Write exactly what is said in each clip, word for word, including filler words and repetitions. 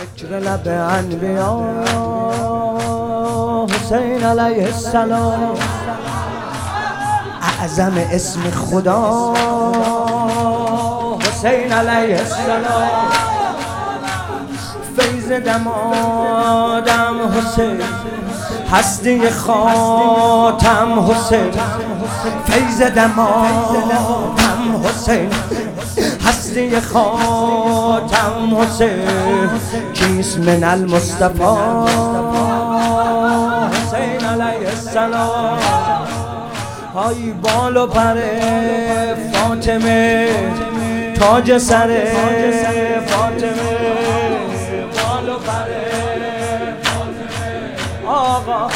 ذکر لب انبیا حسین علیه السلام، اعظم اسم خدا حسین علیه السلام، فیض دمادم حسین، هستی خاتم حسین، فیض دمادم حسین، هستی خاتم حسین، کیست من المصطفى حسین علیه السلام. های بال و پر فاطمه، تاج سر فاطمه، بال و پر آقا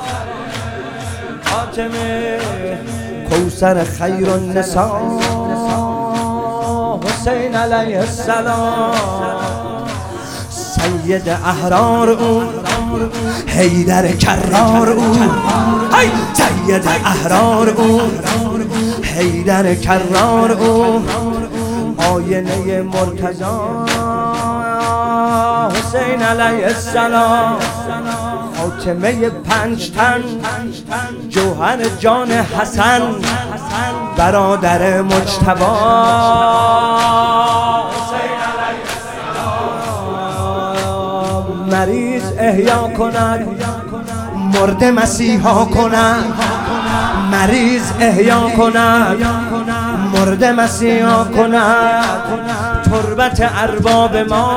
فاطمه، کوثر خیر النساء حسین علیه السلام، سید احرار او حیدر کرار او، سید احرار او حیدر کرار او، آینه مرتضی حسین علیه السلام، خاتمه پنج تن جوهر جان حسن، برادر مجتبی حسین علیه السلام، مریض احیا کند مرده مسیحا کند، مریض احیا کند مرده مسیحا کند، تربت ارباب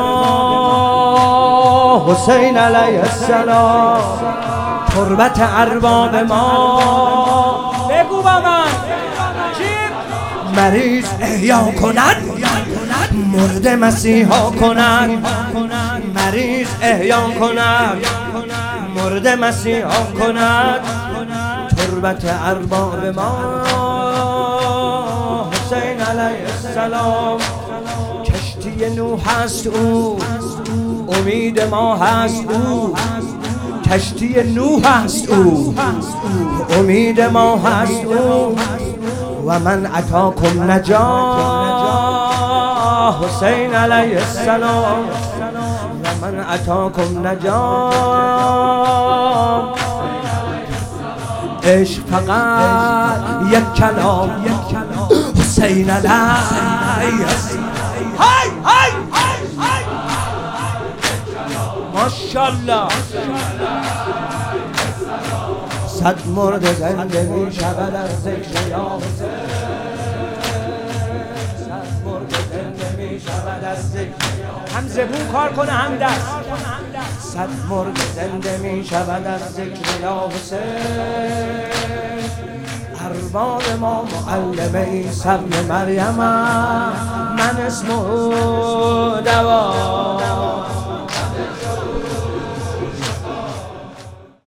ما حسین علیه السلام، تربت ارباب ما. بگو با من مریض احیا کند مرده مسیحا کند، مریض احیا کند مرده مسیحا کند، تربت ارباب ما حسین علیه السلام، کشتی نوح هست او، امید ما هست او، کشتی نوح هست او، امید ما هست او، و من اتاکم نجا حسین علیه السلام، و من اتاکم نجا. عشق فقط یک کلام حسین علیه السلام. های های های ماشاءالله، صد مرد زنده می شود از ذکر یا حسین، صد مرد زنده می شود از ذکر، هم زبون کار کنه هم دست، صد مرد زنده می شود از ذکر یا حسین، ارباب ما معلم عیسی ابن مریم، من اسمه دوا